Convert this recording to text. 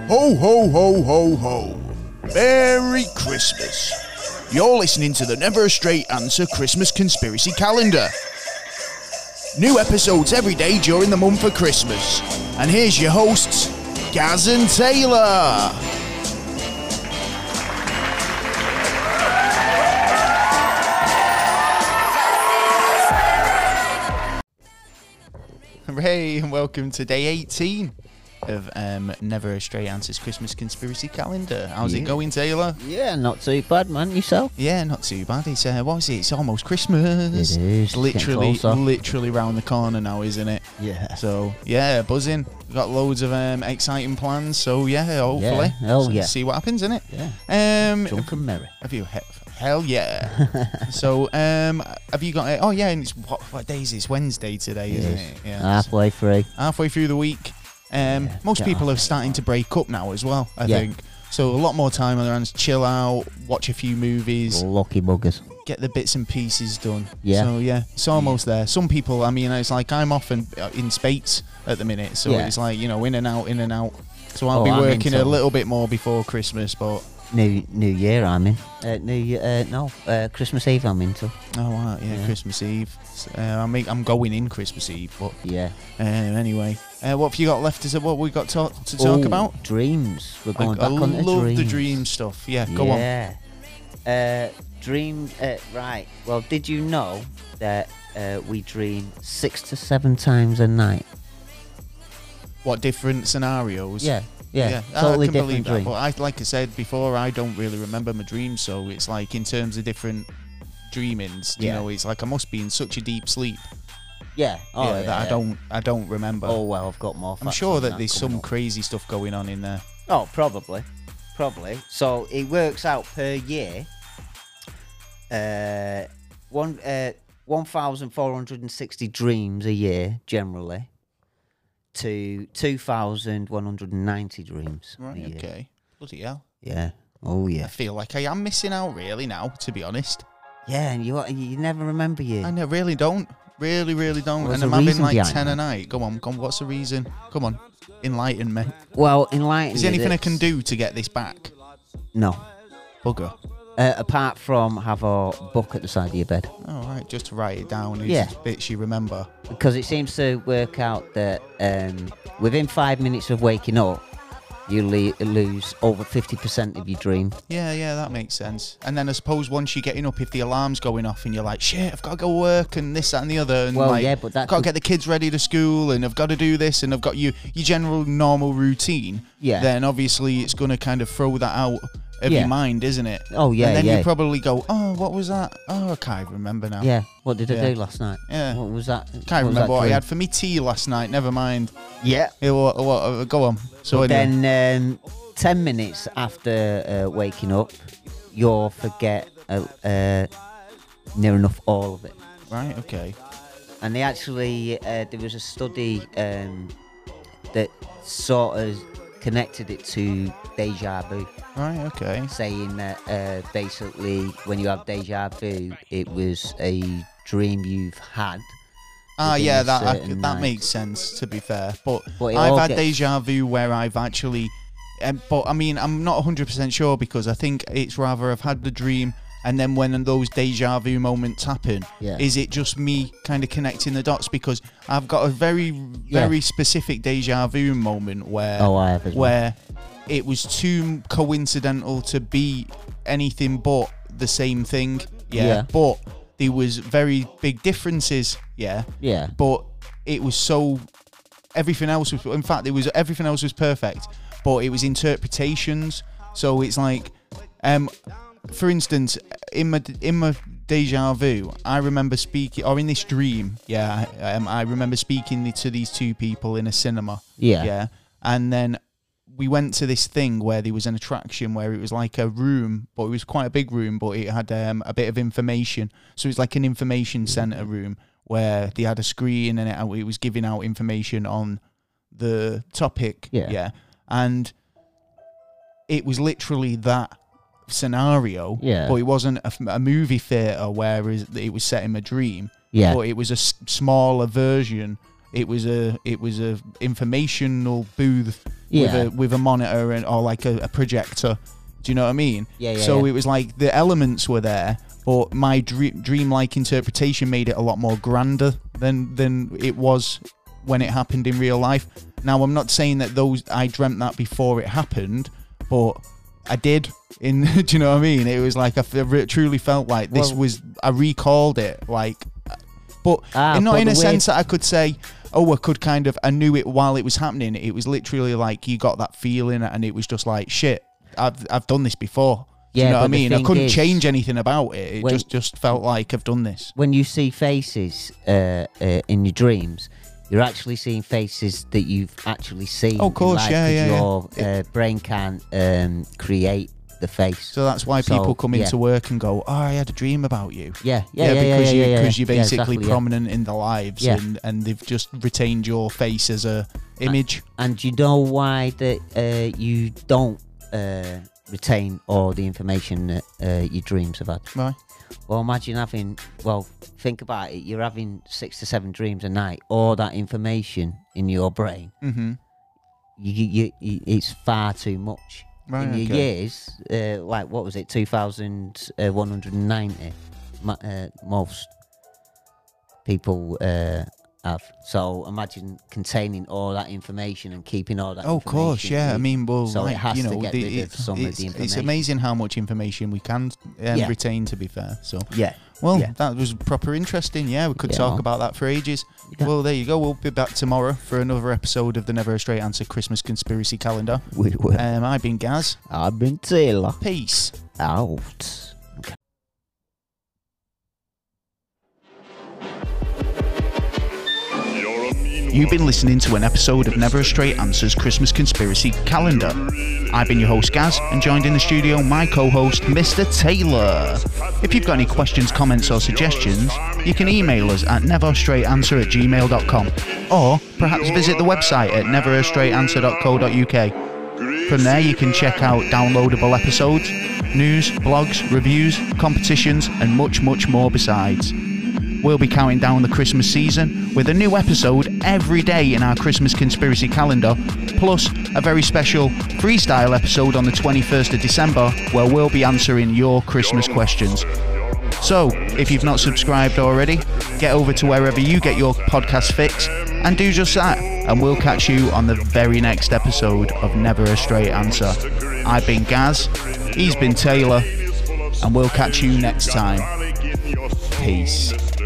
Ho, ho, ho, ho, ho. Merry Christmas. You're listening to the Never a Straight Answer Christmas Conspiracy Calendar. New episodes every day during the month of Christmas. And here's your hosts, Gaz and Taylor. Hooray, and welcome to day 18 of Never a Straight Answers Christmas Conspiracy Calendar. How's it going, Taylor? Yeah, not too bad, man. Yourself? Yeah, not too bad. It's what is it? It's almost Christmas. It is. It's literally round the corner now, isn't it? Yeah. So yeah, buzzing. We've got loads of exciting plans. So yeah, hopefully. Yeah. Oh yeah. See what happens, innit? Yeah. Drunken merry. Have you? Hell yeah. So have you got? Oh yeah, and it's what day is this? Wednesday today, isn't it? Yeah. Halfway through. Halfway through the week. Most people are starting to break up now as well, I think. So a lot more time on their hands, chill out, watch a few movies. Lucky buggers. Get the bits and pieces done. Yeah. So yeah, it's almost there. Some people, I mean, it's like I'm often in Spates at the minute, so it's like, you know, in and out. So I'll be working a little bit more before Christmas, but New Year I'm in. Christmas Eve I'm into. Oh wow, yeah. Christmas Eve. I'm going in Christmas Eve, but yeah. Anyway, what have you got left? Is it what we got to talk about? Dreams. We're going back on the dreams. I love the dream stuff. Yeah, go on. Yeah. Dream. Right. Well, did you know that we dream 6 to 7 times a night? What, different scenarios? Yeah. Yeah, I totally can different believe dream. That, but like I said before, I don't really remember my dreams, so it's like in terms of different dreamings, you know, it's like I must be in such a deep sleep. Yeah. That I don't remember. Oh well, I've got more. I'm sure that there's some crazy stuff going on in there. Oh, probably. So it works out per year. 1,460 dreams a year generally. To 2,190 dreams. Right, okay. Bloody hell. Yeah. Oh, yeah. I feel like I am missing out really now, to be honest. Yeah, and you never remember you. I really don't. Really don't. What's and I'm having like 10 that? a night. Go on, what's the reason? Come on, enlighten me. Well, enlighten me. Is there anything I can do to get this back? No. Bugger. Apart from have a book at the side of your bed. Oh, right, just to write it down. Yeah. Bits you remember. Because it seems to work out that within 5 minutes of waking up, you lose over 50% of your dream. Yeah, that makes sense. And then I suppose once you're getting up, if the alarm's going off and you're like, shit, I've got to go work and this, that and the other. And well, like, yeah, but I've got to get the kids ready to school and I've got to do this and I've got your general normal routine. Yeah. Then obviously it's going to kind of throw that out of your mind, isn't it? Oh, yeah, And then you probably go, oh, what was that? Oh, I can't remember now. Yeah, what did I do last night? Yeah. What was that? Can't remember what I had for me tea last night, never mind. Yeah. What, go on. So anyway. Then 10 minutes after waking up, you'll forget near enough all of it. Right, okay. And they actually, there was a study that sort of connected it to deja vu. Right, okay. Saying that basically when you have deja vu, it was a dream you've had. Yeah, that makes sense, to be fair. But I've had deja vu where I've actually... but, I mean, I'm not 100% sure because I think it's rather I've had the dream and then when those deja vu moments happen, is it just me kind of connecting the dots? Because I've got a very specific deja vu moment where... Oh, I have as well. Where it was too coincidental to be anything but the same thing. Yeah. But there was very big differences. Yeah. But it was so... Everything else was... In fact, everything else was perfect. But it was interpretations. So it's like... for instance, in my deja vu, I remember speaking... Or in this dream, I remember speaking to these two people in a cinema. Yeah. And then... we went to this thing where there was an attraction where it was like a room, but it was quite a big room, but it had a bit of information. So it was like an information centre room where they had a screen and it was giving out information on the topic. Yeah. And it was literally that scenario, but it wasn't a movie theatre where it was set in a dream. But it was a smaller version it was a informational booth with a monitor or like a projector. Do you know what I mean? So it was like the elements were there, but my dreamlike interpretation made it a lot more grander than it was when it happened in real life. Now, I'm not saying that I dreamt that before it happened, but I did. Do you know what I mean? It was like I truly felt like this was. I recalled it, like, but not in a sense that I could say, I knew it while it was happening. It was literally like you got that feeling, and it was just like, shit, I've done this before. Do you know what I mean? I couldn't change anything about it. It just felt like I've done this. When you see faces in your dreams, you're actually seeing faces that you've actually seen. Oh, of course, your brain can't create the face. So that's why people come into work and go, I had a dream about you. Because you're basically prominent in their lives, and they've just retained your face as a image. And you know why that you don't retain all the information that your dreams have had? Right. Well, think about it. You're having 6 to 7 dreams a night. All that information in your brain, it's far too much. Right, in your years, like what was it, 2,190? Most people have. So imagine containing all that information and keeping all that. Oh, of course, yeah. I mean, well, so like, it has to get rid of some of the information. It's amazing how much information we can retain. To be fair, so well, that was proper interesting. Yeah, we could talk about that for ages. Well, there you go. We'll be back tomorrow for another episode of the Never a Straight Answer Christmas Conspiracy Calendar. We will. I've been Gaz. I've been Taylor. Peace out. You've been listening to an episode of Never a Straight Answers Christmas Conspiracy Calendar. I've been your host Gaz, and joined in the studio my co-host Mr. Taylor. If you've got any questions, comments or suggestions, you can email us at neverastraightanswer@gmail.com, or perhaps visit the website at neverastraightanswer.co.uk. From there you can check out downloadable episodes, news, blogs, reviews, competitions and much more besides. We'll be counting down the Christmas season with a new episode every day in our Christmas Conspiracy Calendar, plus a very special freestyle episode on the 21st of December where we'll be answering your Christmas questions. So, if you've not subscribed already, get over to wherever you get your podcast fix and do just that, and we'll catch you on the very next episode of Never a Straight Answer. I've been Gaz, he's been Taylor, and we'll catch you next time. Peace.